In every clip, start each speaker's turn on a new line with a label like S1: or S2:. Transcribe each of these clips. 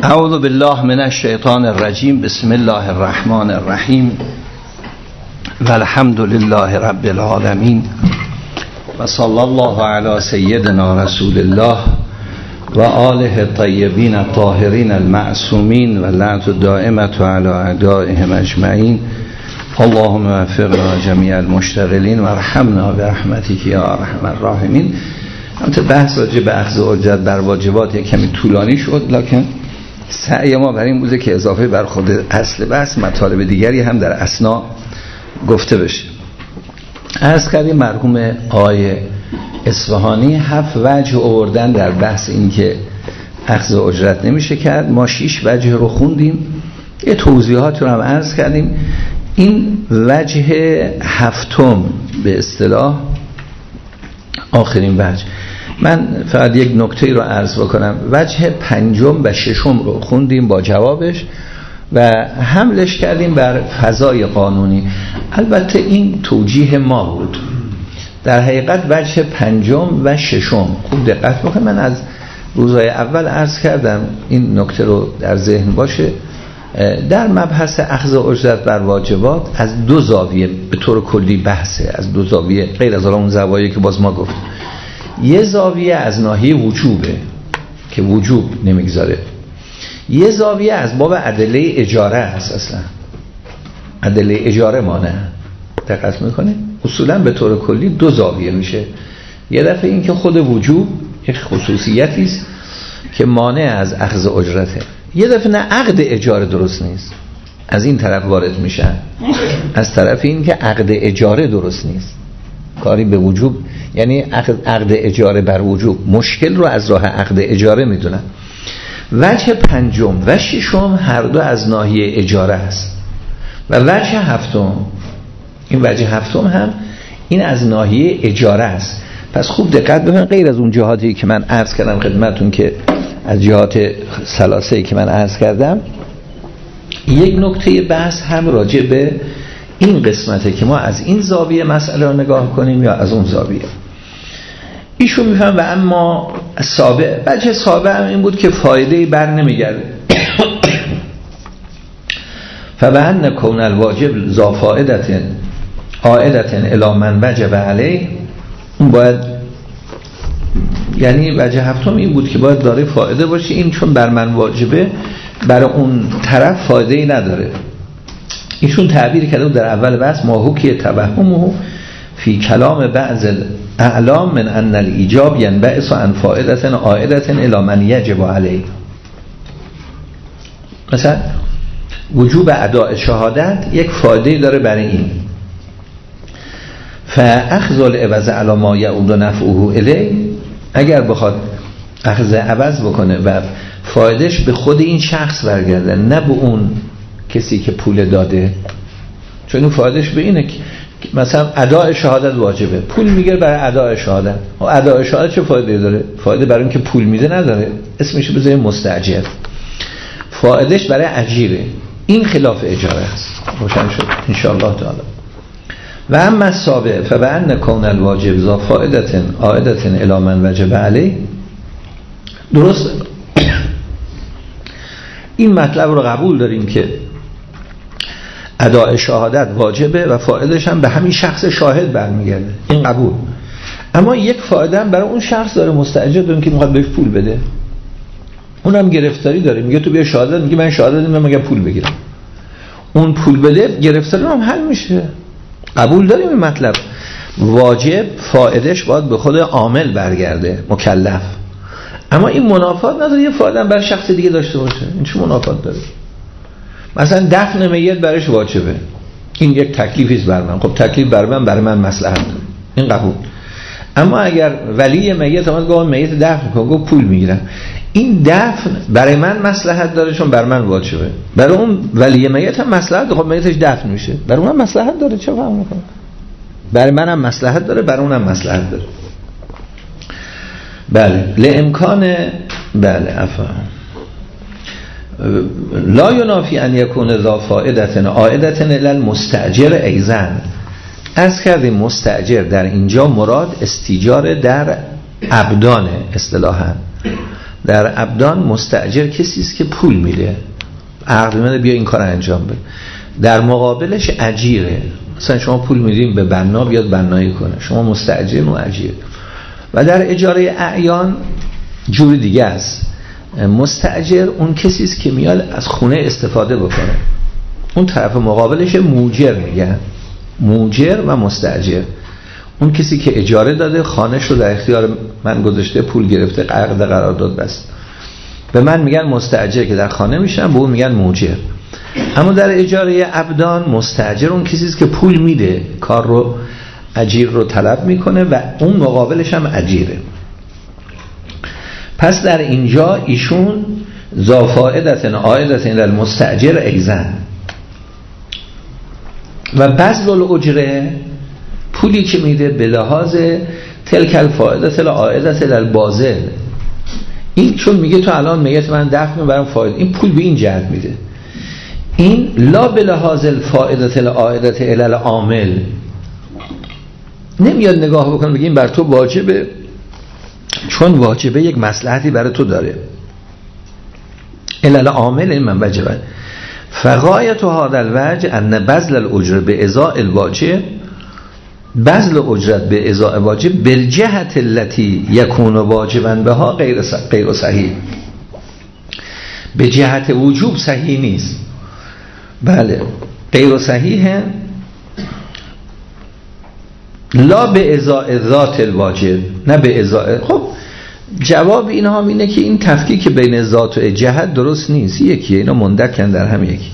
S1: اعوذ بالله من الشیطان الرجیم. بسم الله الرحمن الرحیم و الحمد لله رب العالمین و صلی الله علی سیدنا رسول الله و آله الطیبین الطاهرین المعصومین و لعنت الدائمة علی اعدائهم اجمعین. اللهم وفقنا جمیع المشتغلین و ارحمنا برحمتک یا ارحم الراحمین. البته بحث راجع به اخذ اجرت بر واجبات یک کمی طولانی شد، لکن سعی ما بر این بوده که اضافه بر خود اصل بحث مطالب دیگری هم در اثنا گفته بشه. عرض کردیم مرحوم آقای اصفهانی 7 وجه آوردن در بحث این که اخذ اجرت نمیشه کرد. ما 6 وجه رو خوندیم، یه توضیحات رو هم عرض کردیم. این وجه 7م به اصطلاح آخرین وجه. من فقط یک نکته رو عرض بکنم. وجه 5 و 6 رو خوندیم با جوابش و حملش کردیم بر فضای قانونی. البته این توجیه ما بود. در حقیقت وجه 5 و 6 خوب دقت بکنید. من از روزهای اول عرض کردم این نکته رو در ذهن باشه. در مبحث اخذ اجرت بر واجبات از 2 زاویه به طور کلی بحثه، از 2 زاویه غیر از اون زوایایی که باز ما گفتیم. یه زاویه از ناحیه وجوبه که وجوب نمیگذاره، یه زاویه از باب ادله اجاره هست. اصلا ادله اجاره مانع. دقت میکنه اصولا به طور کلی 2 زاویه میشه. یه دفعه این که خود وجوب یک خصوصیتی است که مانع از اخذ اجرته، یه دفعه نه عقد اجاره درست نیست، از این طرف وارد میشن، از طرف این که عقد اجاره درست نیست، کاری به وجوب، یعنی عقد اجاره بر وجوب. مشکل رو از راه عقد اجاره میدونن. وجه 5 و 6 هر دو از ناحیه اجاره است و وجه 7، این وجه 7 هم این از ناحیه اجاره است. پس خوب دقت بکنید. غیر از اون جهاتی که من عرض کردم خدمتون، که از جهات ثلاثه‌ای که من عرض کردم، یک نکته بحث هم راجع به این قسمته که ما از این زاویه مسئله رو نگاه کنیم یا از اون زاویه. ایشون میفهم. و اما سابع، وجه سابع هم این بود که فایده‌ای بر نمیگرده. فبأن کون الواجب ذا فائدة عائدة الی من وجب علیه، اون باید، یعنی وجه 7 این بود که باید داره فایده باشه. این چون بر من واجبه، برای اون طرف فایده‌ای نداره. ایشون تعبیر کرده در اول بحث ما حکی توهمه فی کلام بعض الاعلام من ان الایجاب ینبعث عن فائدة عائدة الی من یجب علیه. مثلا وجوب اداء شهادت یک فایده داره برای این، فاخذ العوض علی ما یعود نفعه الیه، اگر بخواد اخذ عوض بکنه و فایدهش به خود این شخص برگرده، نه به اون کسی که پول داده. چون این فایدهش به اینه که مثلا اداء شهادت واجبه، پول میگیره برای اداء شهادت. و اداء شهادت چه فایده داره؟ فایده برای اینکه پول میده نداره، اسمش بذاریم مستاجر. فایدهش برای اجیره. این خلاف اجاره است. روشن شد ان شاء الله تعالی. و اما السابع فبأن کون الواجب ذا فائدة عائدة الی من وجب علیه، درست این مطلب رو قبول داریم که اداء شهادت واجبه و فایدهش هم به همین شخص شاهد برمیگرده، این قبول. اما یک فایده هم برای اون شخص داره مستاجر داره که میخواد بهش پول بده، اونم گرفتاری داره، میگه تو بیا شهادت، میگه من شهادت میدم مگه پول بگیرم. اون پول بده، گرفتاری هم حل میشه. قبول داریم این مطلب. واجب فایدهش باید به خود عامل برگرده، مکلف. اما این منافات نداره یه فایده هم برای شخص دیگه داشته باشه. این چه منافات داره؟ مثلا دفن میت برایش واجبه، این یک تکلیفی است بر من. خب تکلیف بر من مصلحت داره، این قبول. اما اگر ولی میت اومد گفت میت دفن کن، گفت پول میگیرم، این دفن برای من مصلحت داره چون بر من واجبه. برای اون ولی میت هم مصلحت داره، خب میتش دفن میشه، برای اونم مصلحت داره. چه فهم میکنه؟ برای منم مصلحت داره، برای اونم مصلحت داره. بله لامکان، بله افهم لا ینافی ان یکون ذا فائدة عائدة الی المستاجر ایضا. از کردیم مستاجر در اینجا مراد استیجار در ابدان اصطلاحاً،
S2: در ابدان مستاجر کسی است که پول میده، عقد میده بیا این کار انجام بده. در مقابلش اجیره، مثلا شما پول میدین به بنا بیاد بنایی کنه، شما مستاجر و اجیر. و در اجاره اعیان جور دیگه است. مستاجر اون کسی است که میاد از خونه استفاده بکنه، اون طرف مقابلش موجر میگن، موجر و مستاجر. اون کسی که اجاره داده خانه‌ش رو در اختیار من گذاشته، پول گرفته، عقد قرارداد بست، به من میگن مستاجر که در خانه میشن، به اون میگن موجر. اما در اجاره ابدان مستاجر اون کسی است که پول میده، کار رو اجیر رو طلب میکنه و اون مقابلش هم اجیره. پس در اینجا ایشون ذا فائدة عائدة الی المستاجر ایزن و بذل الاجره، پولی که میده به لحاظ تلک الفائدة العائدة الی الباذل. این چون میگه تو الان میت من دفع میبرم فایده، این پول به این جهت میده. این لا به لحاظ الفائدة العائدة الی العامل، نمیاد نگاه بکنه بگیم بر تو واجبه، چون واجبه یک مصلحتی برای تو داره. الی العامل این من وجبه. فغایت هذا الوجه ان بذل الاجره به ازاء الواجب، بذل اجرت به ازاء واجب بالجهت التي يكون واجبا بها غیر صحیح. به جهت وجوب صحیح نیست، بله غیر صحیحه. لا به ازاء ذات الواجب، نه به ازاء. خب جواب اینها هم اینه که این تفکیک بین ذات و جهت درست نیست، یکیه، اینا مندکن در هم یکی.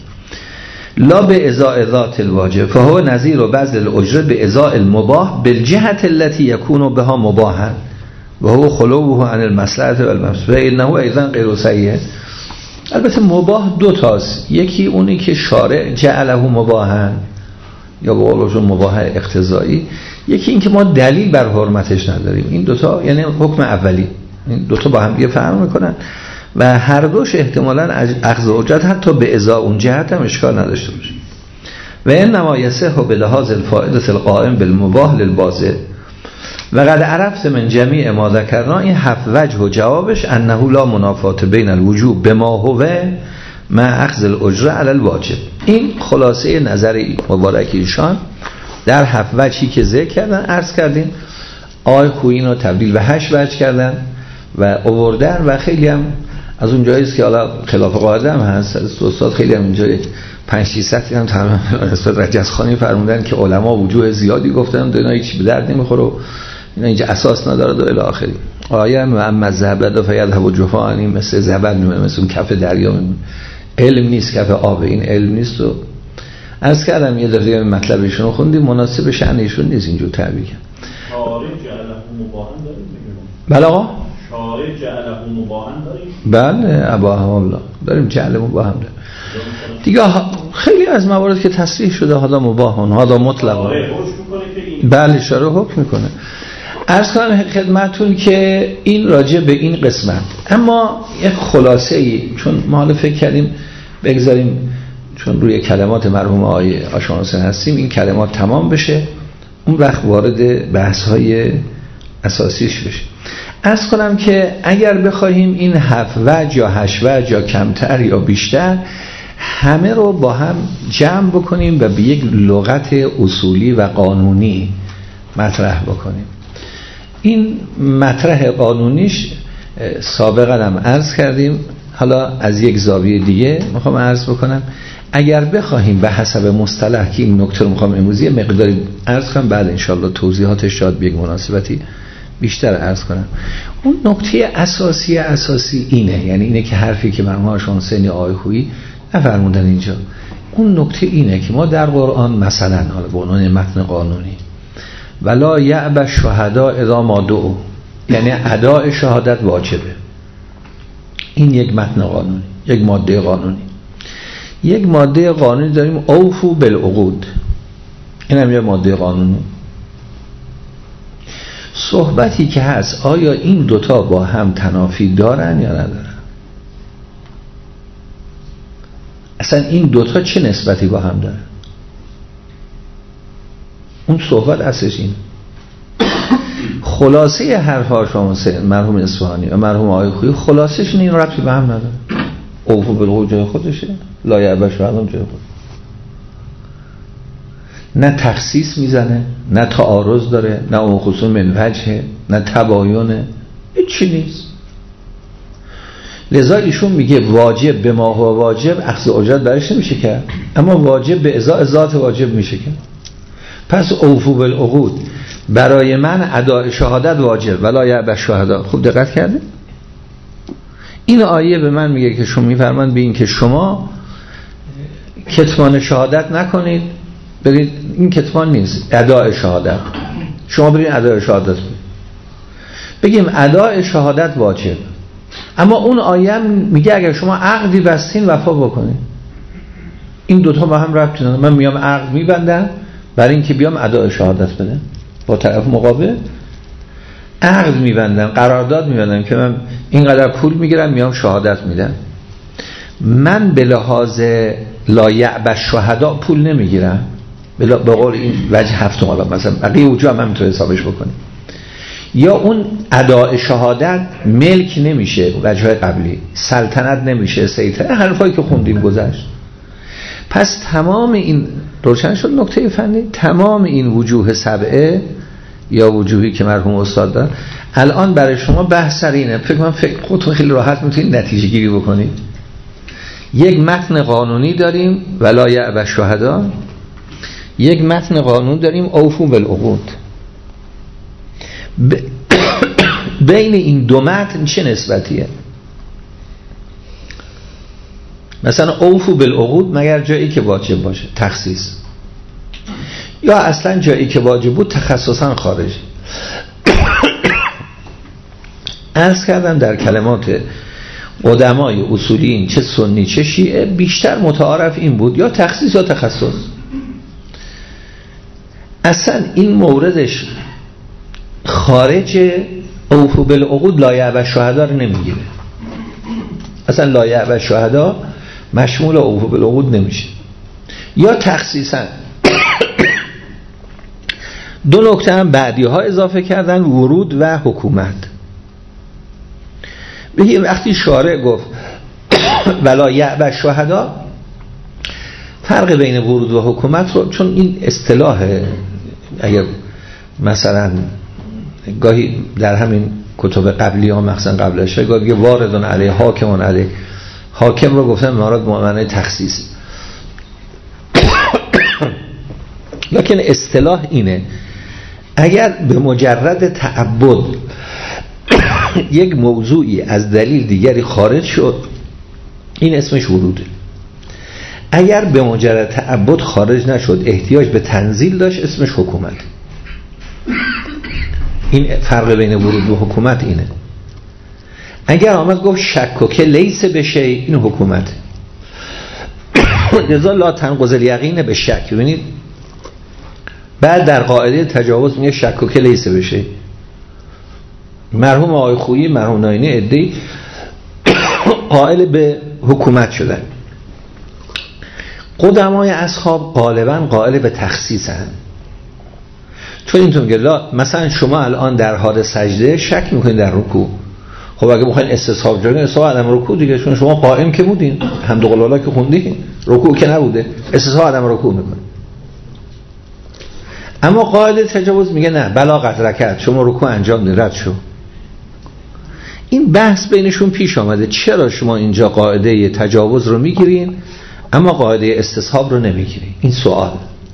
S2: لا به ازاء ذات الواجب فهو نظیر و بذل الاجره به ازاء المباح بالجهت التي يكون بها مباحا و هو خلوه عن المصلحه والمفسده انه ايضا غیر صحیح. البته مباح دو تاست، یکی اونی که شارع جعله مباحا یا به قولشون مباح اقتضایی، یکی این که ما دلیل بر حرمتش نداریم. این دوتا یعنی حکم اولی، این دوتا با هم دیگه فرق میکنن و هر دوش احتمالاً اخذ اجرت حتی به ازا اون جهت هم اشکال نداشته باشه. و انما یصح به لحاظ الفائده القائم بالمباح للباذل و قد عرفت من جمیع ما ذکرنا. این هفت وجه و جوابش انه لا منافات بین الوجوب بما هو مع اخذ الاجره علی الواجب. این خلاصه نظر مبارک ایشان در هفت وجهی که ذکر کردن. عرض کردیم آقای خویی رو تبدیل به 8 وجه کردن و آوردن و خیلی هم از اون جاییست که حالا خلاف قاعده هم هست، استاد خیلی هم اینجا 5-6 هم تمام استاد رجزخانی فرمودن که علما وجوه زیادی گفتن، اینا هیچ به درد نمیخوره و اینا اینجا اساس نداره و الی آخری. آیه و اما زبد فیذهب جفاء، مثل زبد میمونه، مثل اون کف دریا میمونه، علم نیست، کف آب، این علم نیست. و عرض کردم یه دفعه مطلب ایشون رو خوندیم، مناسب شأن ایشون نیست اینجور تعبیر کرد.
S3: شارع جعله مباحا داریم میگم.
S2: بله آقا،
S3: شارع جعله مباحا داریم.
S2: بله اباهم الله داریم، جعل مباحم داریم دیگه. خیلی از موارد که تصریح شده حالا مباحن، حالا مطلق، بله شارع حکم میکنه. عرض کنم خدمتون که این راجع به این قسمت. اما یک خلاصه ای، چون ما حالا فکر کردیم بگذاریم چون روی کلمات مرحوم آقای آشان هستیم این کلمات تمام بشه، اون وقت وارد بحث های اساسیش بشه. عرض کنم که اگر بخوایم این 7 وجه یا 8 وجه یا کمتر یا بیشتر همه رو با هم جمع بکنیم و به یک لغت اصولی و قانونی مطرح بکنیم. این مطرح قانونیش سابقا هم عرض کردیم، حالا از یک زاویه دیگه میخوام عرض بکنم. اگر بخواهیم به حسب مصطلح که این نکته رو میخوام امروز یه مقداری عرض کنم، بعد انشالله توضیحاتش شاید به یک مناسبتی بیشتر عرض کنم. اون نکته اساسی اینه، یعنی اینه که حرفی که مرحوم شانسنی آقای خویی نفرمودن اینجا، اون نکته اینه که ما در قرآن مثلا حالا به عنوان متن قانونی ولا یعب الشهداء اذا ما دعوا، یعنی اداء شهادت واجبه. این یک متن قانونی، یک ماده قانونی. یک ماده قانونی داریم اوفو بالعقود، این هم یک ماده قانونی. صحبتی که هست آیا این دوتا با هم تنافی دارن یا ندارن؟ اصلا این دوتا چه نسبتی با هم دارن؟ اون صحبت اصلش این. خلاصه حرفا شما مرحوم اصفهانی و مرحوم آقای خویی خلاصش این ربطی به هم نداره. اوفو بالعقود جای خودشه، لا یعبش شهدا جای خود. نه تخصیص میزنه، نه تعارض داره، نه اون خصوم من وجهه، نه تباینه، هیچی نیست. لذا ایشون میگه واجب به ما هو واجب اخذ اجرت برش نمیشه کرد، اما واجب به ازای ذات واجب میشه کرد. پس اوفو بالعقود برای من اداء شهادت واجب ولا یعبه شهدا. خوب دقت کرده؟ این آیه به من میگه که شما میفرمان به این که شما کتمان شهادت نکنید، برید این کتمان نیست، اداء شهادت. شما برید اداء شهادت بگیم اداء شهادت واجب، اما اون آیه میگه اگر شما عقدی بستین وفا بکنید. این دوتا با هم ربطی نداره. من میام عقد میبندم برای اینکه بیام اداء شهادت بدم با طرف مقابل، عقد میبندم، قرارداد میبندم که من اینقدر پول میگیرم میام شهادت میدم. من به لحاظ لا یعبه شهدا پول نمیگیرم، به قول این وجه هفتم. حالا مثلا بقیه وجوه هم میتونه حسابش بکنیم. یا اون اداء شهادت ملک نمیشه، وجه قبلی سلطنت نمیشه، سیطره، حرفایی که خوندیم گذشت. پس تمام این روشن شد نکته فنی. تمام این وجوه سبعه یا وجوهی که مرحوم استاد دارن الان برای شما بحث سر اینه. فکر کنم خودتون خیلی راحت میتونید نتیجه گیری بکنید. یک متن قانونی داریم ولا یعبه شهدا، یک متن قانون داریم اوفو بالعقود. بین این دو متن چه نسبتیه؟ مثلا اوفو بالعقود مگر جایی که واجب باشه تخصیص، یا اصلا جایی که واجب بود تخصصا خارج. عرض کردم در کلمات قدمای اصولین چه سنی چه شیعه بیشتر متعارف این بود یا تخصیص یا تخصص. اصلا این موردش خارج اوفو بالعقود لا یعبه شهدا رو نمیگیره. اصلا لا یعبه شهدا مشمول اوفو بالعقود نمیشه. یا تخصیصا دو نکته هم بعدی ها اضافه کردن، ورود و حکومت. بگیم وقتی شارع گفت ولا یعبه شهدا، فرق بین ورود و حکومت رو، چون این اصطلاح اگر مثلا گاهی در همین کتب قبلی ها مثلا قبلش گاهی واردون علیه حاکمون علیه، حاکم رو گفتن مراد معنی تخصیص، لکن اصطلاح اینه اگر به مجرد تعبد یک موضوعی از دلیل دیگری خارج شد این اسمش وروده. اگر به مجرد تعبد خارج نشد احتیاج به تنزیل داشت اسمش حکومت. این فرق بین ورود و حکومت اینه. اگر آمد گفت شکوکه لیس بشه این حکومت. لذا لا تنقض الیقین به شک. ببینید بعد در قاعده تجاوز میگه شکوکه لیس بشه. مرحوم آقای خویی، مرحوم ناینی عده‌ای قائل به حکومت شدن. قدمای اصحاب غالبا قائل به تخصیص هستند. چون اینطور میگه مثلا شما الان در حال سجده شک میکنید در رکوع، خب اگه بخواید استصحاب جوین استصحاب عدم رکوع دیگه، چون شما قائم که بودین حمد و قلالا که خوندین رکوع که نبوده، استصحاب عدم رکوع میکنید. اما قائل تجاوز میگه نه بلاغت رکعت، شما رکوع انجام دید رد شو. این بحث بینشون پیش آمده چرا شما اینجا قاعده تجاوز رو میگیرین اما قاعده استصحاب رو نمیگیرین. این سوال.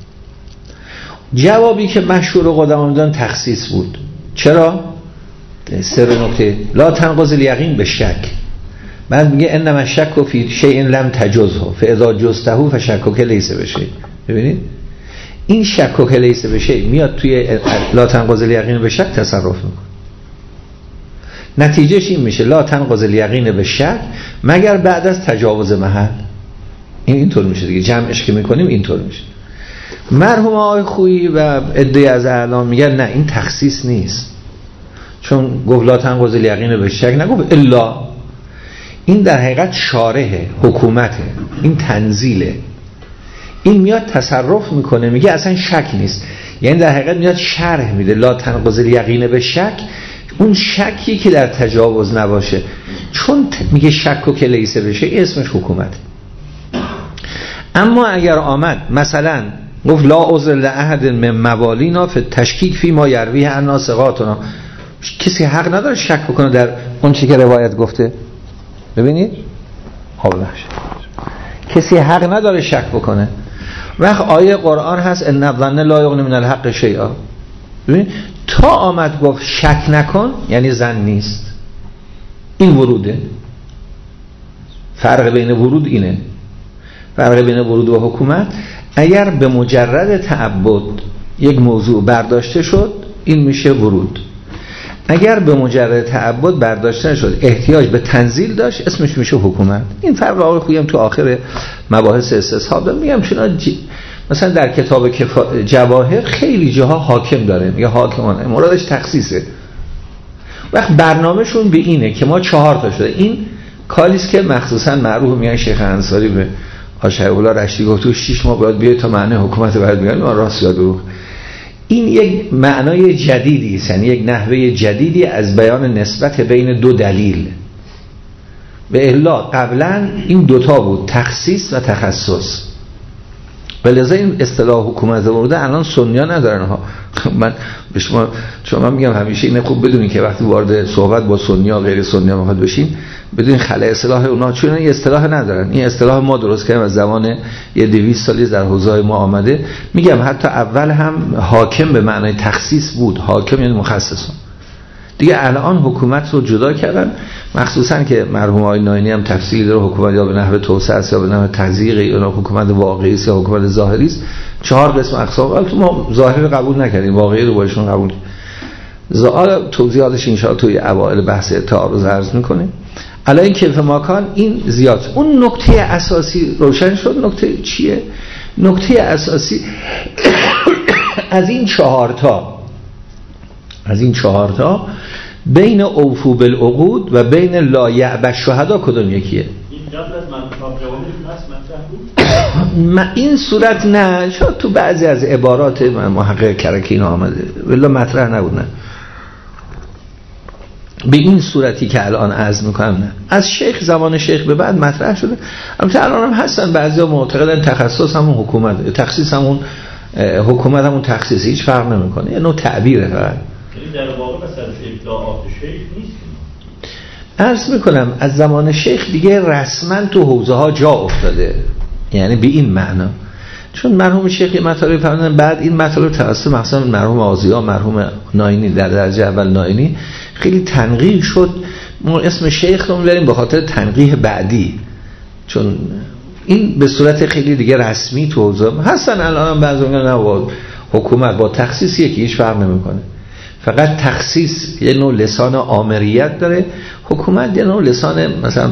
S2: جوابی که مشهور قدما میدن تخصیص بود. چرا؟ سر نکته لا تنقض الیقین به شک. بعد میگه انما الشک فی شیء لم تجزه فاذا جزته فشکک لیس بشه. ببینید این شکک لیس بشه میاد توی لا تنقض الیقین به شک تصرف میکنه. نتیجهش این میشه لا تنقض الیقین به شک مگر بعد از تجاوز محل. این اینطور میشه دیگه، جمعش که میکنیم اینطور میشه. مرحوم آقای خویی و عده از اعلام میگن نه این تخصیص نیست، چون گفت لا تنقض الیقین به شک نگفت الا. این در حقیقت شارحه، حکومته، این تنزیله. این میاد تصرف میکنه میگه اصلا شک نیست. یعنی در حقیقت میاد شرح میده لا تنقض الیقین به شک، اون شکی که در تجاوز نباشه، چون میگه شک و که لیسه بشه اسمش حکومت. اما اگر آمد مثلا گفت لا عذر لاحد من موالینا فی تشکیک فی ما یرویه عن ناسقاتنا، کسی حق نداره شک بکنه در اون چیزی که روایت گفته. ببینید کسی حق نداره شک بکنه. وقت آیه قرآن هست ان الظن لا یغنی من الحق شیئا، ببین تا آمد گفت شک نکن یعنی ظن نیست. این وروده. فرق بین ورود اینه، فرق بین ورود و حکومت. اگر به مجرد تعبد یک موضوع برداشته شد این میشه ورود، اگر به مجرد تعبد برداشته نشد احتیاج به تنزیل داشت اسمش میشه حکومت. این فرق آقای خویی هم تو آخر مباحث استصحاب داره، میگم چون مثلا در کتاب جواهر خیلی جاها حاکم داره، میگه حاکمان مرادش تخصیصه. وقت برنامهشون به اینه که ما 4 تا شده، این کالیست که مخصوصا معروف میگن شیخ انصاری به آشهرالله رشدی گفت تو 6 ماه باید بیای تا معنی حکومت برات بگن، من راست یاد رو. این یک معنای جدیدی است، یعنی یک نحوه جدیدی از بیان نسبت بین 2 دلیل. به الا قبلا این 2 تا بود، تخصیص و تخصص. ولذا این اصطلاح حکومت ورده الان سنی‌ها ندارن ها. من به شما میگم همیشه اینه خوب بدونین که وقتی وارد صحبت با سنی‌ها غیر سنی‌ها میخواد بشین بدون خلأ اصطلاح اونها، چون این اصطلاح ندارن. این اصطلاح ما درست کردیم از زمان یه 200 سالی در حوزه ما آمده. میگم حتی اول هم حاکم به معنای تخصیص بود، حاکم یعنی مخصص. دیگه الان حکومت رو جدا کردن، مخصوصا که مرحوم آقای ناینی هم تفصیلی داره حکومت یا به نحو توسعه است یا به نحو تضییق یا حکومت واقعی است یا حکومت ظاهری است. 4 قسم اقسام. البته ما ظاهری رو قبول نکردیم، واقعی رو باشون قبول. زال توضیحاتش ان شاء الله توی اوایل بحث تعارض عرض می‌کنیم. الان کیف ماکان این زیاد. اون نکته اساسی روشن شد. نکته چیه؟ نکته اساسی از این 4 تا بین اوفو بالعقود و بین لا یعب الشهدا کدوم یکیه؟
S3: این قبل از من
S2: این صورت نه، شاید تو بعضی از عبارات محقق کرکی اینا آمده ولی مطرح نبود. نه به این صورتی که الان عرض میکنم نه، از شیخ زمان شیخ به بعد مطرح شده. البته الان هم هستن بعضیا معتقدن تخصص همون حکومت، تخصیص همون حکومت، همون تخصیص هیچ فرق نمیکنه، یه نوع تعبیره فقط.
S3: در واقع مثلا اطلاعات شیخ نیست.
S2: عرض میکنم از زمان شیخ دیگه رسما تو حوزه ها جا افتاده، یعنی به این معنا. چون مرحوم شیخ مطالب فرمودن، بعد این مطالب توسط مثلا مرحوم آزیا، مرحوم ناینی در درجه اول ناینی خیلی تنقیح شد. ما اسم شیخ رو میبریم به خاطر تنقیح بعدی، چون این به صورت خیلی دیگه رسمی تو حوزه هستن. الان هم بعضی میگن نه حکومت با تخصیص یکی هیچ فرق نمیکنه، فقط تخصیص یه نوع لسان آمریت داره، حکومت یه نوع لسان مثلا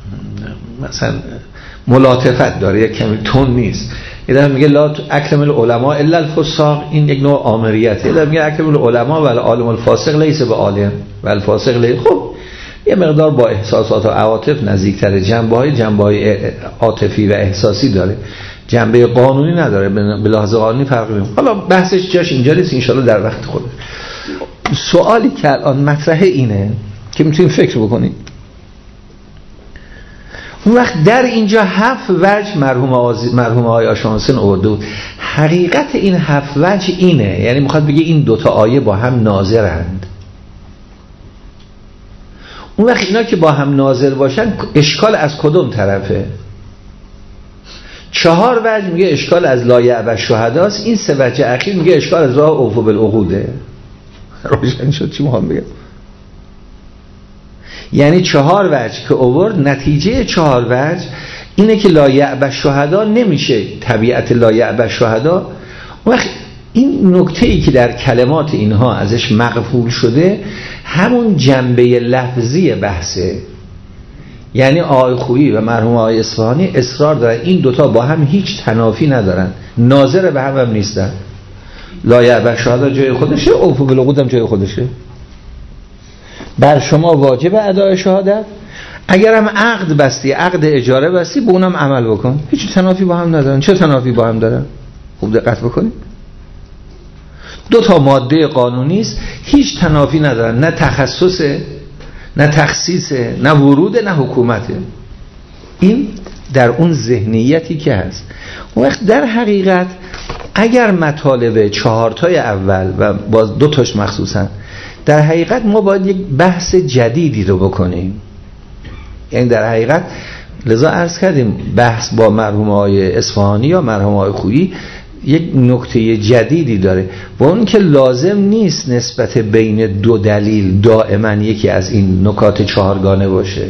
S2: ملاطفت داره، یک کمی تون نیست. یه دفعه میگه لا اکرم العلماء الا الفساق، این یک نوع آمریته. یه دفعه میگه اکرم العلماء و العالم الفاسق لیس به عالم و الفاسق لیس. خب یه مقدار با احساسات و عواطف نزدیک‌تر، جنبه‌های عاطفی و احساسی داره، جنبه قانونی نداره، به لحاظ قانونی فرقی نمی‌کنه. حالا بحثش جاش اینجا نیست، ان شاءالله در وقت خودش. سوالی که الان مطرحه اینه که میتونیم فکر بکنیم. اون وقت در اینجا 7 وجه مرحوم آقای آشانسن آورده بود. حقیقت این 7 وجه اینه، یعنی میخواد بگه این 2 تا آیه با هم ناظرند. اون وقت اینا که با هم ناظر باشن اشکال از کدوم طرفه؟ 4 وجه میگه اشکال از لا یعب الشهداست، این 3 وجه اخیر میگه اشکال از راه اوفو بالعقوده. روشن شد چی میخوام بگم؟ یعنی 4 وجه که آورد، نتیجه 4 وجه اینه که لا یعب الشهدا نمیشه طبیعت لا یعب الشهدا. وقت این نکته‌ای که در کلمات اینها ازش مغفول شده همون جنبه لفظی بحثه. یعنی آقای خویی و مرحوم آقای اصفهانی اصرار دارن این 2 تا با هم هیچ تنافی ندارن، ناظر به هم نیستن. لا یعب الشهدا جای خودشه، اوفو بالعقود هم جای خودشه. بر شما واجب ادای شهادت، اگرم عقد بستی، عقد اجاره بستی، به اونم عمل بکن. هیچ تنافی با هم ندارن. چه تنافی با هم دارن؟ خوب دقت بکنید. دو تا ماده قانونی است، هیچ تنافی ندارن، نه تخصصه، نه تخصیصه، نه وروده، نه حکومته. این در اون ذهنیتی که هست. اون وقت در حقیقت اگر مطالب 4 تای اول و باز 2 تاش مخصوصا، در حقیقت ما باید یک بحث جدیدی رو بکنیم. یعنی در حقیقت لذا عرض کردیم بحث با مرحوم آقای اصفهانی یا مرحوم آقای خویی یک نکته جدیدی داره، با اون که لازم نیست نسبت بین 2 دلیل دائما یکی از این نکات 4گانه باشه.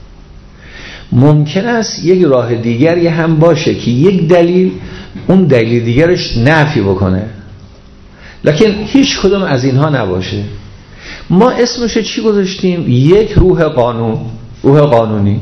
S2: ممکن است یک راه دیگری هم باشه که یک دلیل اون دلیل دیگرش نفی بکنه، لکن هیچ کدوم از اینها نباشه. ما اسمش چی گذاشتیم؟ یک روح قانون، روح قانونی.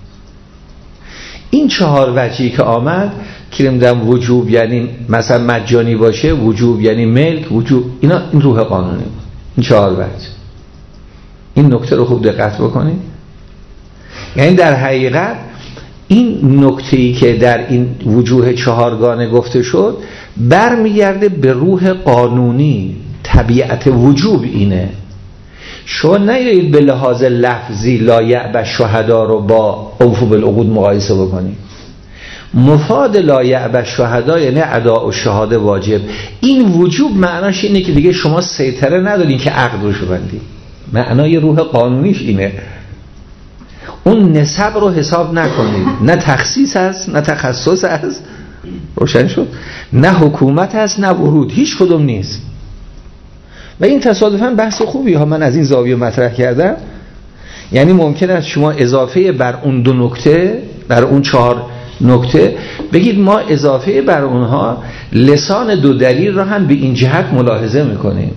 S2: این 4 وجهی که آمد که نمیدونم وجوب یعنی مثلا مجانی باشه، وجوب یعنی ملک، وجوب، اینا این روح قانونی بود. این 4 وجه. این نکته رو خوب دقت بکنید. یعنی در حقیقت این نکته‌ای که در این وجوه 4گانه گفته شد برمیگرده به روح قانونی. طبیعت وجوب اینه. شما نیایید به لحاظ لفظی لا یأبی الشهدا رو با اوفوا بالعقود مقایسه بکنید. مفاد لا یأبی الشهدا یعنی اداء الشهاده واجب. این وجوب معناش اینه که دیگه شما سیطره ندارین که عقد رو بندی. معنای روح قانونیش اینه. اون نسب رو حساب نکنید، نه تخصیص هست، نه تخصص هست، روشن شد، نه حکومت هست، نه ورود، هیچ کدوم نیست. و این تصادفاً بحث خوبی ها من از این زاویه مطرح کردم. یعنی ممکن است شما اضافه بر اون 2 نکته، در اون 4 نکته بگید ما اضافه بر اونها لسان 2 دلیل را هم به این جهت ملاحظه میکنیم،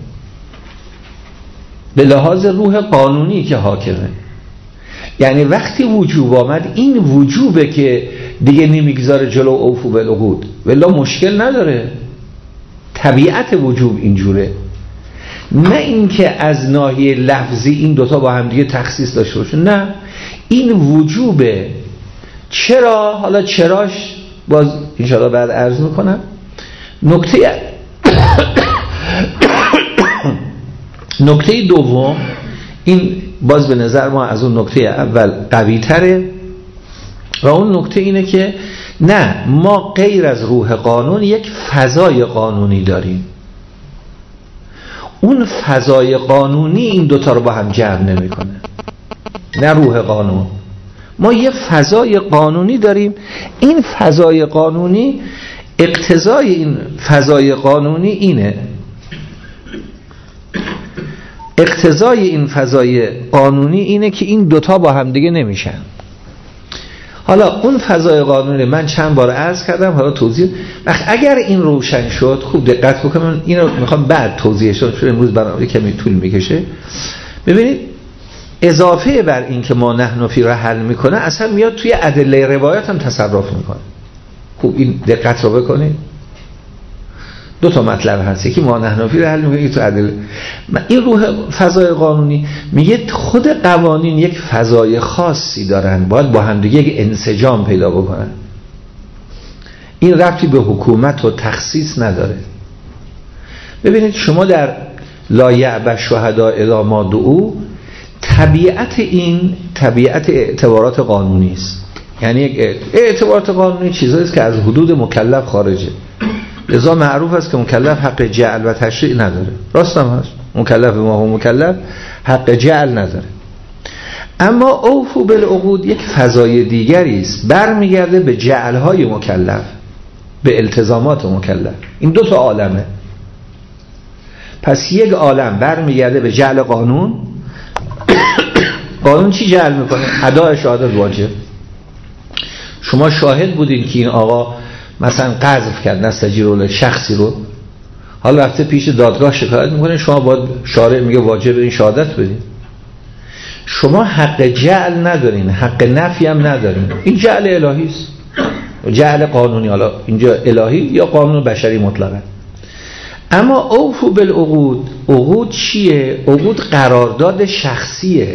S2: به لحاظ روح قانونی که حاکمه. یعنی وقتی وجوب آمد، این وجوبه که دیگه نمیگذاره جلو اوفوا بالعقود، ولی مشکل نداره. طبیعت وجوب اینجوره، نه اینکه از ناحیه لفظی این 2 تا با هم دیگه تخصیص داشته باشه. نه، این وجوبه. چرا؟ حالا چراش باز انشاءالله بعد عرض میکنم. نکته دوم، این باز به نظر ما از اون نکته اول قوی تره، و اون نکته اینه که نه، ما غیر از روح قانون یک فضای قانونی داریم. اون فضای قانونی این 2 تا رو با هم جمع نمیکنه. نه روح قانون، ما یه فضای قانونی داریم. این فضای قانونی، اقتضای این فضای قانونی اینه، اقتضای این فضای قانونی اینه که این 2 تا با هم دیگه نمیشن. حالا اون فضای قانونی من چند بار عرض کردم، حالا توضیح. اگر این روشن شد، خوب دقت بکنم، این رو میخوام بعد توضیحش کنم چون امروز برنامه کمی طول میکشه. ببینید اضافه بر این که ما نحنفی رو حل میکنه، اصلا میاد توی ادله روایات هم تصرف میکنه. خوب این دقت رو بکنید. 2 تا مطلب هست، یکی ما نحنفی رو حل میکنه، تو ادله. این روح فضای قانونی میگه خود قوانین یک فضای خاصی دارن، باید با هم دیگه یک انسجام پیدا بکنن. این ربطی به حکومت و تخصیص نداره. ببینید شما در لا یأبی الشهدا اذا ما دعوا، طبیعت اعتبارات قانونی است. یعنی اعتبارات قانونی چیزایی است که از حدود مکلف خارجه. لذا معروف است که مکلف حق جعل و تشریع نداره. راست هم هست، مکلف ما و مکلف حق جعل نداره. اما اوفوا بالعقود یک فضای دیگری است، برمیگرده به جعل‌های مکلف، به التزامات مکلف. این 2 تا عالمه. پس یک عالم برمیگرده به جعل قانون. قانون چی جعل میکنه؟ اداء شهادت واجب. شما شاهد بودین که این آقا مثلا قذف کرد نستجیرالله شخصی رو، حالا رفته پیش دادگاه شکایت میکنه، شما باید شارع میگه واجب این شهادت بدین. شما حق جعل ندارین، حق نفی هم ندارین. این جعل الهی است، جعل قانونی. حالا اینجا الهی یا قانون بشری مطلقاً. اما اوفوا بالعقود، عقود چیه؟ عقود قرارداد شخصیه.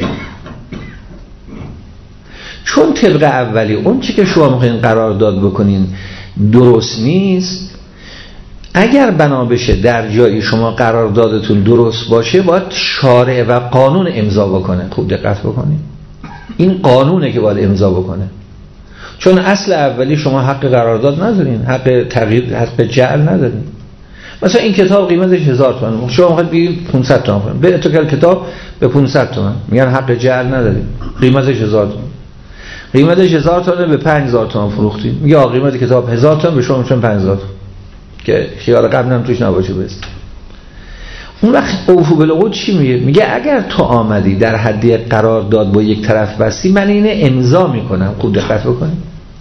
S2: چون طبق اولی اون چی که شما میخواین قرارداد بکنین درست نیست، اگر بنا بشه در جایی شما قراردادتون درست باشه باید شارع و قانون امضا بکنه. خوب دقت بکنید، این قانونه که باید امضا بکنه، چون اصل اولی شما حق قرارداد ندارین، حق تغییر، حق جعل ندارین. مثلا این کتاب قیمتش 1000 تومان، شما میخواید بگید 500 تومان، به اتکل کتاب به 500 تومان میگن حق جعل ندارین، قیمتش 1000 تومان. قیمتش 1000 تومان به 5000 تومان فروختین، میگه آقا قیمت کتاب 1000 تومان، به شما میشن 5000 تومان که خیال قبل هم توش نباشه بس. اون وقت اوفو بالعقود چی میگه؟ میگه اگر تو آمدی در حدی قرارداد با یک طرف بستی، من اینه امضا میکنم. خوب دقت بکنید.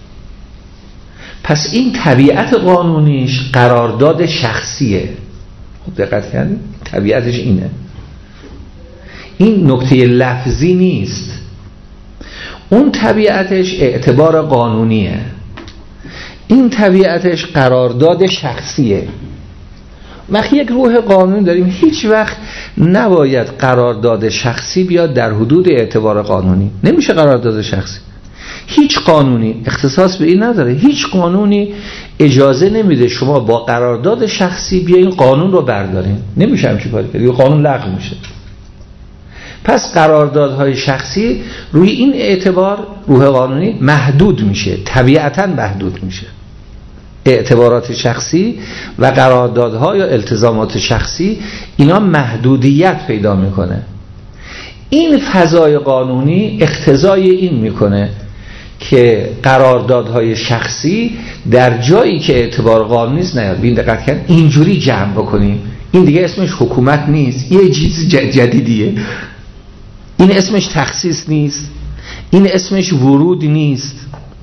S2: پس این طبیعت قانونیش قرارداد شخصیه. خوب دقت کردید؟ طبیعتش اینه. این نکته لفظی نیست، اون طبیعتش اعتبار قانونیه، این طبیعتش قرارداد شخصیه. وقتی یک روح قانونی داریم هیچ وقت نباید قرارداد شخصی بیاد در حدود اعتبار قانونی. نمیشه قرارداد شخصی، هیچ قانونی اختصاص به این نداره، هیچ قانونی اجازه نمیده شما با قرارداد شخصی بیاین قانون رو بردارین. نمیشه همچین کاری کنید، قانون لغو میشه. پس قراردادهای شخصی روی این اعتبار روح قانونی محدود میشه، طبیعتاً محدود میشه. اعتبارات شخصی و قراردادها یا التزامات شخصی اینا محدودیت پیدا میکنه. این فضای قانونی اقتضای این میکنه که قراردادهای شخصی در جایی که اعتبار قانونی است نیاد. ببین دقت کن، اینجوری جمع بکنیم. این دیگه اسمش حکومت نیست، یه چیز جدیدیه. این اسمش تخصیص نیست، این اسمش ورود نیست.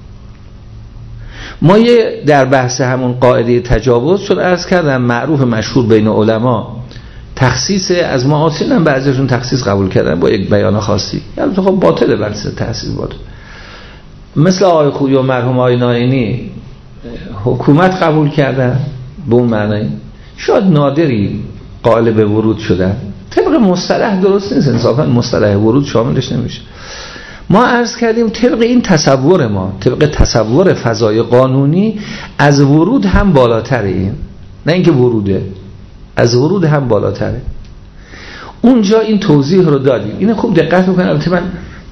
S2: ما یه در بحث همون قاعده تجاوز شد عرض کردم، معروف مشهور بین علما، تخصیص از معاصرین هم بعضیشون تخصیص قبول کردن با یک بیان خاصی، یعنی خب باطله بحث تخصیص باطل. مثل آقای خویی و مرحوم آقای نائینی حکومت قبول کردن به اون معنی، شاید نادری قائل به ورود شدن. طبق مصطلح درست نیست، انصافا مصطلح ورود شاملش نمیشه. ما عرض کردیم طبق این تصور ما، طبق تصور فضای قانونی، از ورود هم بالاتره این، نه اینکه وروده، از ورود هم بالاتره. اونجا این توضیح رو دادیم. اینو خوب دقت بکنید. البته من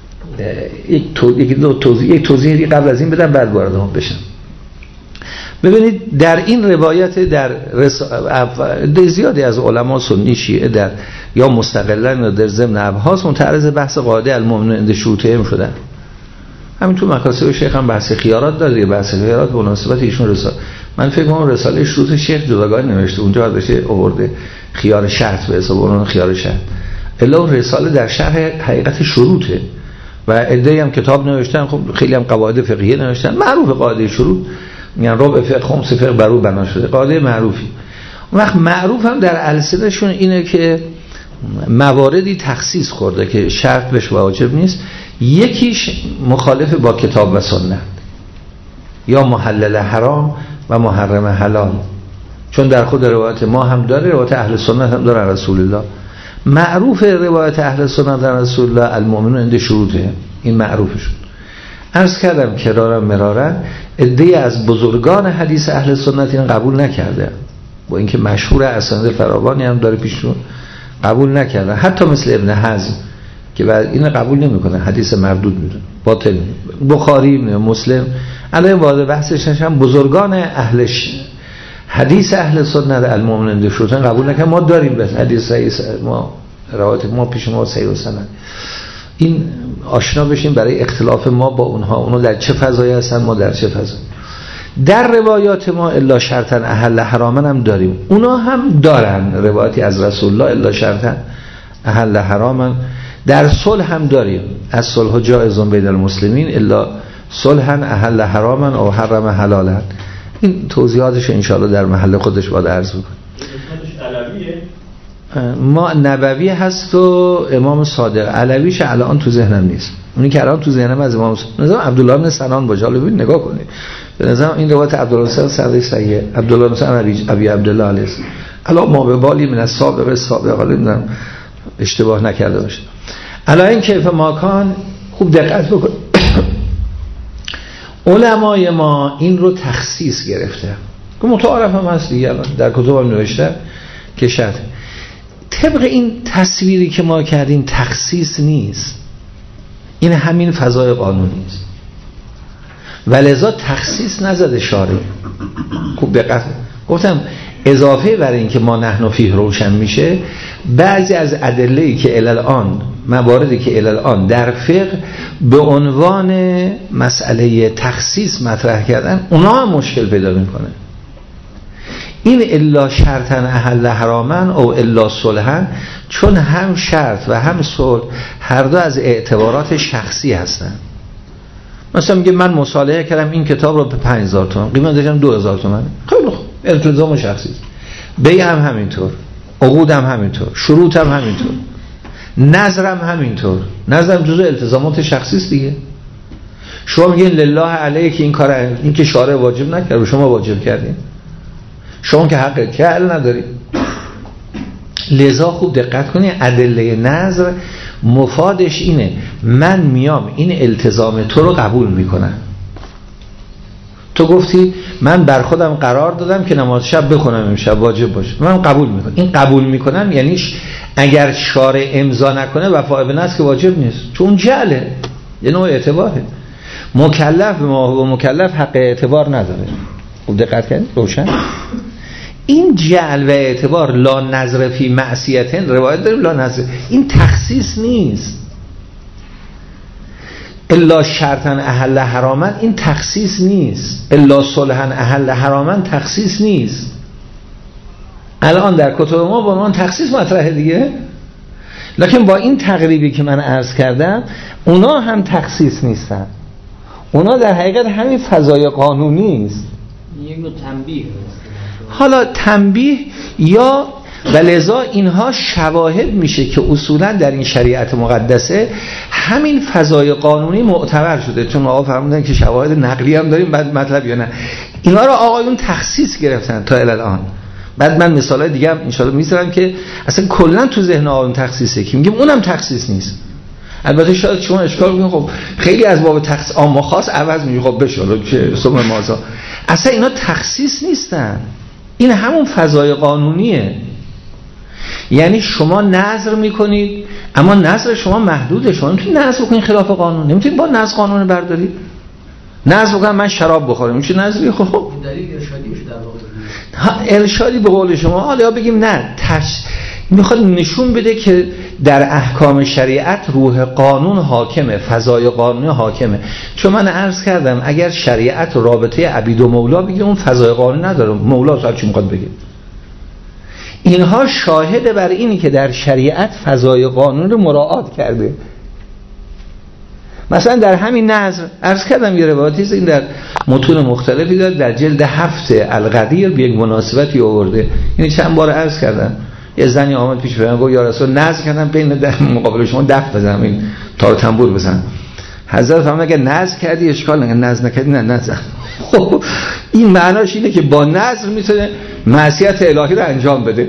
S2: یک توضیحی قبل از این بدم بعد وارد هم بشم. ببینید در این روایت در زیادی از علما سنی شیعه در یا مستقلا یا در ضمن ابحاث متعرض بحث قاعده المؤمنون عند شروطهم شدن. همین تو مکاسب شیخ هم بحث خیارات داره، بحث خیارات به مناسبت ایشون رساله، من فکر کنم رساله شروط شیخ جداگانه نوشته، اونجا بشه آورده خیار شرط به حساب اون خیار شرط. الا رساله در شرح حقیقت شروطه و عده‌ای هم کتاب نوشتن، خب خیلی هم قواعد فقهیه نوشتن، معروف قاعده شروط، میگن ربع فقه خمس فقه بر او بنا شده، قاعده معروفی. اون وقت معروف هم در السنه‌شون اینه که مواردی تخصیص خورده که شرط بهش واجب نیست، یکیش مخالف با کتاب و سنت یا محلل حرام و محرم حلال، چون در خود روایت ما هم داره، روایت اهل سنت هم داره رسول الله. معروف روایت اهل سنت در رسول الله المؤمنون عند شروطه، این معروفشون. عرض کردم کرارا مرارا عده‌ای از بزرگان حدیث اهل سنت این قبول نکرده، با اینکه مشهور اسناد فراوانی هم داره پیشون، قبول نکردن. حتی مثل ابن حزم که بعد این قبول نمیکنه، حدیث مردود میدونه، باطل. بخاری، مسلم، الان وارد بحثش نشم، بزرگان اهلش حدیث اهل سنت المؤمنون عند شروطهم قبول نکردن. ما داریم به حدیث صحیح، ما روایت ما پیش ما صحیح و سند، این آشنا بشیم برای اختلاف ما با اونها در چه فضایی هستن، ما در چه فضایی. در روایات ما الا شرطا احل حراما هم داریم، اونا هم دارن روایتی از رسول الله الا شرطا احل حراما. در صلح هم داریم، از صلح جائز بین المسلمین الا صلحا احل حراما او حرم حلالا. این توضیحاتش انشاءالله در محل خودش باید عرض بکنم. ما نبوی هست و امام صادق، علویش الان تو ذهنم نیست، اونی که الان تو ذهنم از امام نظام عبدالله بن سنان باشه. حالا ببین نگاه کنید، به نظرم این روایت عبدالله بن سنان صحیحه، عبدالله بن سنان ابی عبدالله علیه الان ما به بالی من السابق حالا نمیدونم اشتباه نکرده باشه. الان این کیف ماکان خوب دقت بکنید. علمای ما این رو تخصیص گرفته. که متعارف هم هست دیگه، در کتب هم نوشته که شرط. طبق این تصویری که ما کردیم تخصیص نیست، این همین فضای قانونی است، ولذا تخصیص نزده شارع. خوب دقت گفتم اضافه بر این که ما نحن فیه روشن میشه، بعضی از ادله‌ای که الان مواردی که الان در فقه به عنوان مسئله تخصیص مطرح کردن، اونا هم مشکل پیدا میکنه. این الا شرطا احل حراما او الا صلحا، چون هم شرط و هم صلح هر دو از اعتبارات شخصی هستن. مثلا میگه من مصالحه کردم این کتاب رو به 5000 تومان، قیمت داشتم 2000 تومان، خیلی خوب، التزام شخصی است. بیع هم همینطور، عقود هم همینطور، شروط هم همینطور، نظر هم همینطور. نظر هم جزء التزامات شخصی است دیگه. شما میگین لله علیه که این کار، این که شارع واجب نکرد، شما واجب کردین، شما که حق کل نداری. لذا خوب دقت کنید، ادله نظر مفادش اینه من میام این التزام تو رو قبول میکنم. تو گفتی من بر خودم قرار دادم که نماز شب بخونم امشب واجب باشه، من قبول میکنم. این قبول میکنم یعنی اگر شارع امضا نکنه وفا به نص که واجب نیست، چون جعله یه نوع اعتباره. مکلف و مکلف حق اعتبار نداره. خوب دقت کنید، روشن. این جعل و اعتبار لا نظر فی معصیتن، روایت داریم لا نظر، این تخصیص نیست. الا شرطا احل حراما، این تخصیص نیست. الا صلحا احل حراما تخصیص نیست. الان در کتب ما با عنوان تخصیص مطرحه دیگه، لکن با این تقریبی که من عرض کردم اونا هم تخصیص نیستن، اونا در حقیقت همین فضای قانونی است.
S4: یک نوع تنبیه است.
S2: حالا تنبیه یا ولذا اینها شواهد میشه که اصولا در این شریعت مقدسه همین فضای قانونی معتبر شده، چون آقا فرمودن که شواهد نقلی هم داریم، بعد مطلب یا نه، اینا رو آقایون تخصیص گرفتن تا الان. بعد من مثالای دیگه هم ان شاء الله میذارم که اصلا کلا تو ذهن آقایون تخصیصه که میگیم اونم تخصیص نیست. البته شاید شما اشکال کنید خب خیلی از باب تخصیص عام و خاص عوض میشه، خب بشه که سم مازا، اصلا اینا تخصیص نیستن، این همون فضای قانونیه. یعنی شما نظر میکنید اما نظر شما محدوده، شما نمیتونید نظر بکنید خلاف قانون، نمیتونید با نظر قانون بردارید. نظر بکنم من شراب بخورم، این چه نظری؟ خب
S4: دلیل ارشادی میشه در واقع.
S2: ارشادی به قول شما. حالا بگیم نه، میخواد نشون بده که در احکام شریعت روح قانون حاکمه، فضای قانونی حاکمه. چون من عرض کردم اگر شریعت رابطه عبید و مولا بگه اون فضای قانونی نداره، مولا صاحب چی میخواد بگه؟ اینها شاهد بر اینی که در شریعت فضای قانون رو مراعات کرده. مثلا در همین نظر عرض کردم یه روایتی این در متون مختلفی داره، در جلد 7 القدیر به یک مناسبتی آورده. یعنی چند بار عرض کردم یه زنی آمد پیش پیغمبر گفت یا رسول نذر کردم بین مقابل شما دف بزنم، این تار تنبور بزنم. حضرت فرمودن اگه نذر کردی اشکال نداره، نذر نکردی نه نذر. خب این معناش اینه که با نذر میتونه معصیت الهی رو انجام بده.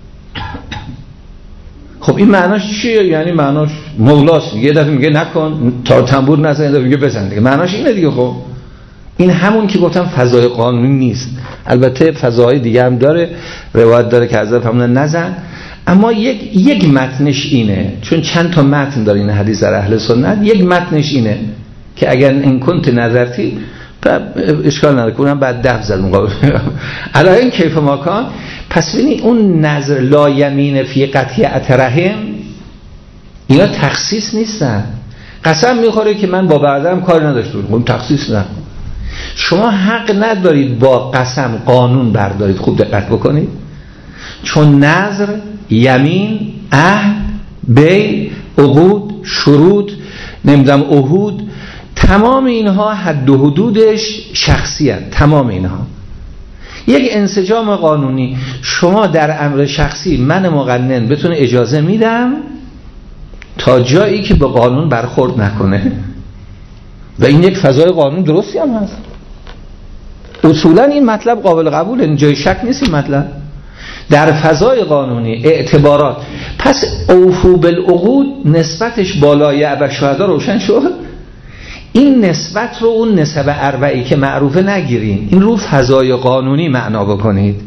S2: خب این معناش چیه؟ یعنی معناش مولاست، یه دفعه میگه نکن تار تنبور نزن، یه دفعه میگه بزن دیگه، معناش اینه دیگه. خب این همون که گفتم فضای قانونی نیست. البته فضای دیگه هم داره، روایت داره که حضرت فرمودن نزن، اما یک متنش اینه، چون چند تا متن داره این حدیث در اهل سنت، یک متنش اینه که اگر این کنت نظرتی اشکال نداره کنم بعد دف زد مقابل علا این کیف ماکان. پس ببینید اون نظر لا یمین فی قطیعت رحم، اینا تخصیص نیستن. قسم میخوره که من با برادرم کاری نداشته باشم، اون تخصیص نه. شما حق ندارید با قسم قانون بردارید. خوب دقت بکنید، چون نظر، یمین، عهد، بیع، عقود، شروط، نمیدونم عهود، تمام اینها حد و حدودش شخصیت. تمام اینها یک انسجام قانونی. شما در امر شخصی من مقنن بتونه اجازه میدم تا جایی که به قانون برخورد نکنه، و این یک فضای قانون درستی هم هست. اصولا این مطلب قابل قبوله، جای شک نیست. این مطلب در فضای قانونی اعتبارات. پس اوفو بالعقود نسبتش بالای ابر شهدا روشن شد. این نسبت رو اون نسب اربعی که معروفه نگیرین، این رو فضای قانونی معنا بکنید.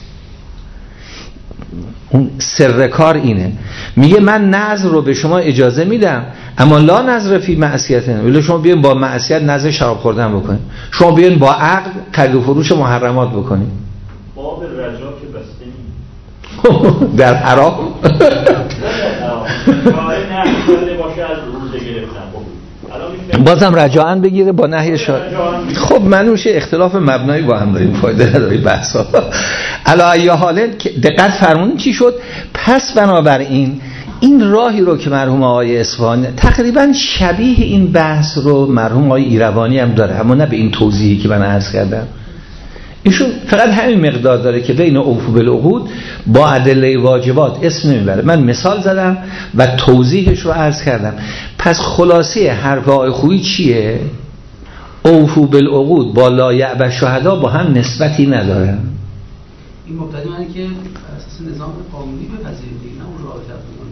S2: اون سر کار اینه. میگه من نذر رو به شما اجازه میدم اما لا نذر فی معصیت، ولی شما بیاین با معصیت نذر شراب خوردن بکنید، شما بیاین با عقد خرید و فروش محرمات بکنید.
S3: باب رجا که بسته نیست
S2: در حرام بازم رجاعن بگیره با نهی شاد. خب منوشه اختلاف مبنایی با هم داریم، فایده نداره بحثا. علی حاله دقت فرمونین چی شد. پس بنابراین این راهی رو که مرحوم آقای اصفهانی تقریبا شبیه این بحث رو مرحوم آقای ایروانی هم داره، اما نه به این توضیحی که من عرض کردم. ایشون فقط همین مقدار داره که بین اوفو بالعقود با ادله واجبات اسم نمیبره. من مثال زدم و توضیحش رو عرض کردم. پس خلاصه حرف آقای خویی چیه؟ اوفو بالعقود با لا یعب شهدا با هم نسبتی ندارن.
S4: این مبتدی معنی که اساس نظام قانونی بپذیرید دیگه، نه اون رابطه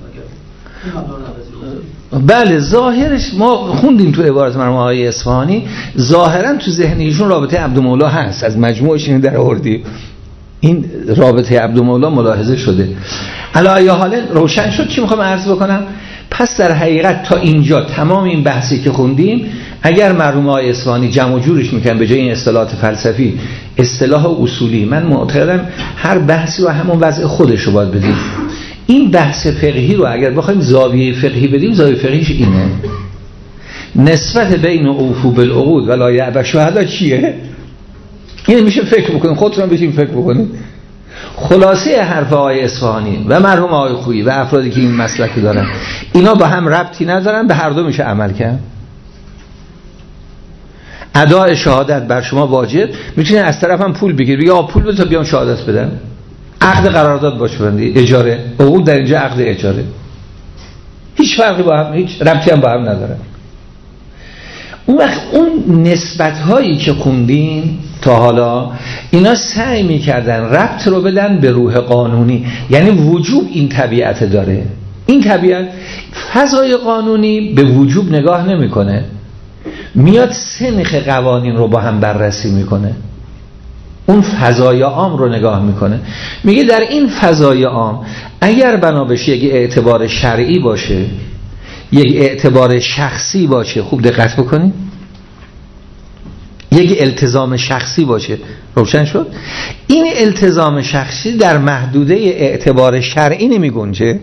S2: بله ظاهرش ما خوندیم تو عبارت مرحوم آقای اصفهانی، ظاهرا تو ذهن ایشون رابطه عبدالمولا هست، از مجموعش این در آوردی این رابطه عبدالمولا ملاحظه شده. علی حال روشن شد چی میخوام عرض بکنم. پس در حقیقت تا اینجا تمام این بحثی که خوندیم اگر مرحوم آقای اصفهانی جمع و جورش میکنن به جای این اصطلاحات فلسفی اصطلاح اصولی، من معتقدم هر بحثی رو همون وضع خودش رو باید بدیم. این بحث فقهی رو اگر بخوایم زاویه فقهی بدیم، زاویه فقهیش اینه: نسبت بین اوفو بالعقود و لا یعب شهدا چیه؟ این میشه فکر بکنیم، خودتون بشین فکر بکنید. خلاصه حرف آقای اصفهانی و مرحوم آقای خویی و افرادی که این مسلکی دارن، اینا با هم ربطی ندارن، به هر دو میشه عمل کرد. اداء شهادت بر شما واجب، میتونید از طرفم پول بگیرید، بگید آقا پول بده تا بیام شهادت بدم. عقد قرارداد باشه بندی، اجاره، عقود در اینجا عقد اجاره، هیچ فرقی با هم، هیچ ربطی هم با هم نداره. اون وقت اون نسبت هایی که خوندین تا حالا اینا سعی میکردن ربط رو بدن به روح قانونی، یعنی وجوب این طبیعت داره. این طبیعت فضای قانونی به وجوب نگاه نمیکنه، میاد سنخ قوانین رو با هم بررسی میکنه، اون فضای عام رو نگاه میکنه، میگه در این فضای عام اگر بنا بشه یک اعتبار شرعی باشه، یک اعتبار شخصی باشه، خوب دقت بکنید، یک التزام شخصی باشه، روشن شد؟ این التزام شخصی در محدوده اعتبار شرعی نمیگنجه.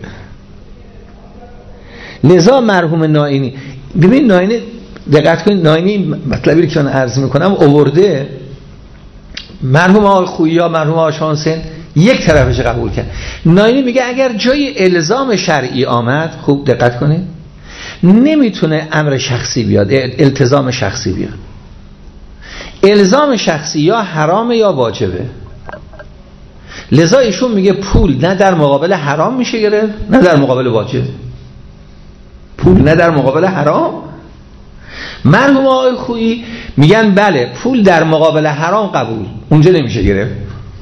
S2: لذا مرحوم ناینی، ببین ناینی دقت کنید، ناینی مطلبی که من عرض میکنم آورده، مرحوم آقای خویی یا مرحوم آقای شانسن یک طرفش قبول کرد. ناینی میگه اگر جای الزام شرعی آمد، خوب دقت کنید، نمیتونه امر شخصی بیاد، التزام شخصی بیاد. الزام شخصی یا حرامه یا واجبه. لذا ایشون میگه پول نه در مقابل حرام میشه گرفت نه در مقابل واجب. پول نه در مقابل حرام. مرحوم آقای خویی میگن بله پول در مقابل حرام قبول، اونجا نمیشه گرفت.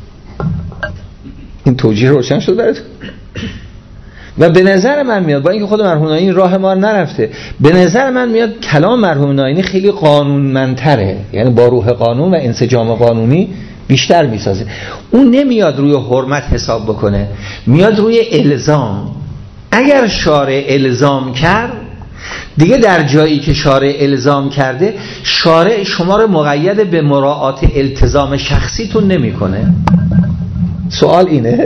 S2: این توجیه روشن شد براتون؟ و به نظر من میاد، با اینکه خود مرحوم ناینی راه ما نرفته، به نظر من میاد کلام مرحوم ناینی خیلی قانونمندتره، یعنی با روح قانون و انسجام قانونی بیشتر میسازه. اون نمیاد روی حرمت حساب بکنه، میاد روی الزام. اگر شارع الزام کرد دیگه، در جایی که شارع الزام کرده، شارع شما رو مقید به مراعات التزام شخصیتون نمیکنه. سوال اینه.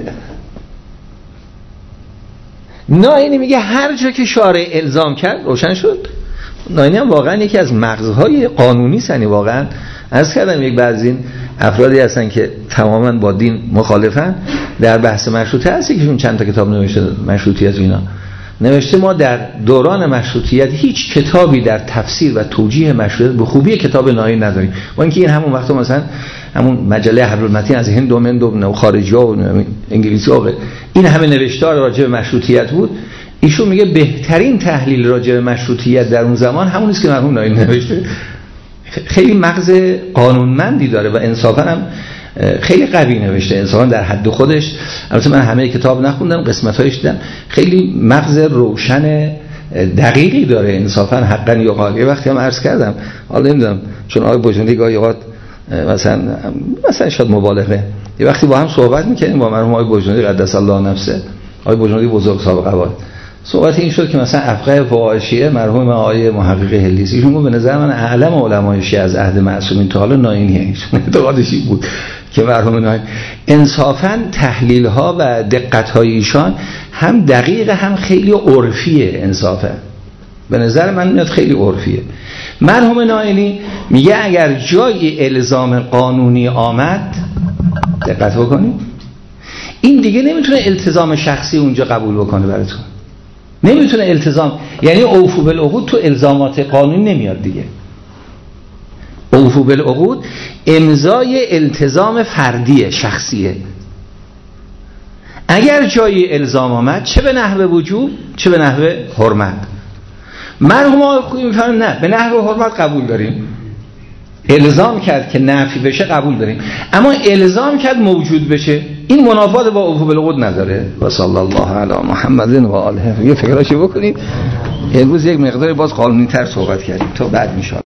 S2: ناینی میگه هر جا که شارع الزام کرد، روشن شد. ناینی هم واقعا یکی از مغزهای قانونی سنی، واقعا عرض کردم یک بعضی این افرادی هستن که تماما با دین مخالفن، در بحث مشروطه هست یکیشون چند تا کتاب نوشته مشروطیت اینا نوشته. ما در دوران مشروطیت هیچ کتابی در تفسیر و توجیه مشروطیت به خوبی کتاب ناینی نداریم. با اینکه این همون وقتا مثلا همون مجله حبل المتین از هند و مند و خارجی‌ها و انگلیسی‌ها این همه نوشتار راجع به مشروطیت بود. ایشون میگه بهترین تحلیل راجع به مشروطیت در اون زمان همون است که مرحوم ناینی نوشته. خیلی مغز قانونمندی داره و انصافا هم خیلی قوی نوشته، انصافا در حد خودش. البته من همه کتاب نخوندم، قسمت‌هایش دیدم، خیلی مغز روشن دقیقی داره انصافا حقا یقال. یه وقتی هم عرض کردم، حالا نمیدونم چون آقای بجنوردی گاهی اوقات مثلا شاید مبالغه، یه وقتی با هم صحبت میکنیم با مرحوم آقای بجنوردی قدس الله نفسه، آقای بجنوردی بزرگ سابقه بود، صحبت این شد که مثلا افقه فقهای شیعه مرحوم آقای محقق هلیسی ایشون به نظر من اعلم علمای شیعه از عهد معصومین تا حالا ناینیه، ایشون اعتقادش این بود که مرحوم ناین انصافا تحلیل ها و دقت های ایشان هم دقیق هم خیلی عرفیه، انصافا به نظر من میاد خیلی عرفیه. مرحوم ناینی میگه اگر جای الزام قانونی آمد، دقت بکنید، این دیگه نمیتونه التزام شخصی اونجا قبول بکنه براتون، نمیتونه التزام، یعنی اوفو بالعقود تو الزامات قانونی نمیاد دیگه. اوفو بالعقود امضای التزام فردیه، شخصیه. اگر جای الزام آمد، چه به نحو وجوب چه به نحو حرمت، مرحوم آقای خویی میفرمایند نه، به نحو حرمت قبول داریم، الزام کرد که نفی بشه قبول داریم، اما الزام کرد موجود بشه، این منافات با اوفو بالعقود نداره. و صلی الله علی محمد و آله. یه فکراشو بکنید، امروز یک مقدار باز قانونی تر صحبت کردیم تا بعد میشه.